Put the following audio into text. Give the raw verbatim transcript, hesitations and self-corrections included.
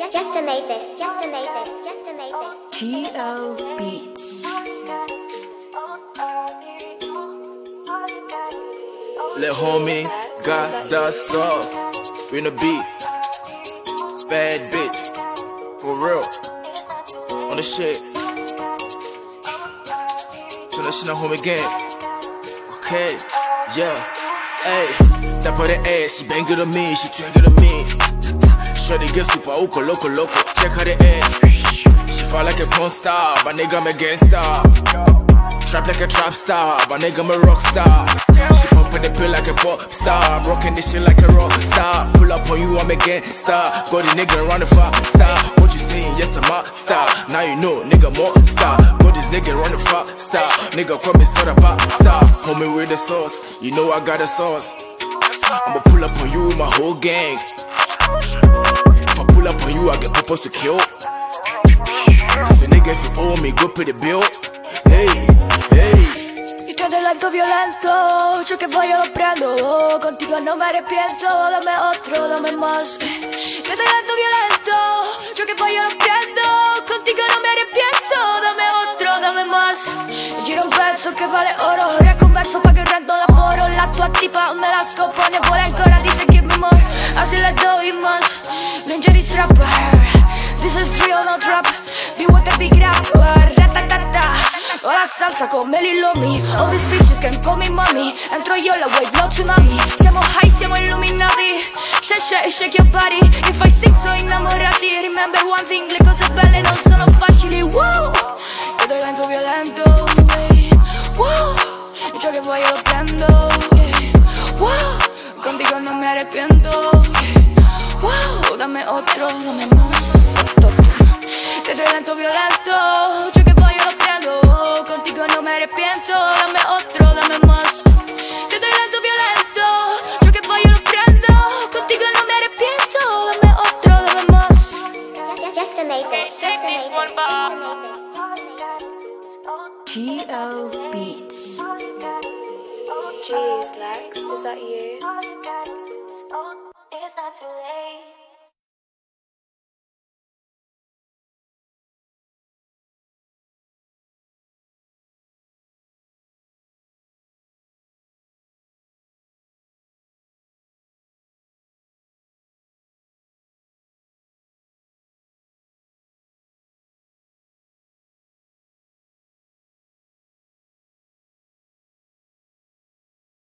Just to make this, just to make this, just to make this. G O Beats. Lil' homie got the sauce. We in the beat. Bad bitch. For real. On the shit. International home again. Okay. Yeah. Hey. Tap on the ass. She bang good on me. She twerk good on me. Shorty get super loco, loco, loco. Check her the ass. She fall like a porn star. My nigga, I'm a gangsta. Trap like a trap star. My nigga, I'm a rock star. She pumping the pill like a pop star. I'm rocking this shit like a rock star. Pull up on you, I'm a gangsta. Got the nigga around the far star. What you saying? Yes, I'm a star. Now you know, nigga, more star. Got this nigga around the far star. Nigga, come and sort of pop star. Homie with the sauce. You know I got the sauce. I'ma pull up on you with my whole gang. If I pull up on you, I get purpose to kill. So nigga, if you owe me, go pay the bill. Hey, hey. Y tú eres lento, violento. Yo que voy, yo lo prendo. Contigo no me arrepiento. Dame otro, dame más. Yo eres lento, violento. Yo que voy, yo lo prendo. Contigo no me arrepiento. Dame otro, dame más. Giro un pezzo che vale oro. Reconverso pa' che rendo lavoro. La tua tipa me la scopone. Vuole ancora, dice give me more. Así le doy más. Lingerie strapper. This is real, no trap. Vivo te big rapper. Ratatata. Ho la salsa come Lil Lomi. All these bitches can call me mommy. Entro io la wave, no tsunami. Siamo high, siamo illuminati. Shake, shake, shake your body. If I sing so innamorati. Remember one thing, le cose belle non sono facili. Wow. Io doi lento violento. Wow. E ciò che voglio lo prendo. Wow. Contigo non mi arrepiento. Wow. Dame otro, dame más. Io doi lento violento. Ciò che voglio lo prendo. Contigo no me arrepiento. Dame otro, dame más. Te doy lento violento. Yo que voy, yo lo prendo. Contigo no me arrepiento. Dame otro, dame más. Just to make this, just to make this, just to make this. G O Beats. Jeez, Lex, is that you? It's not too late.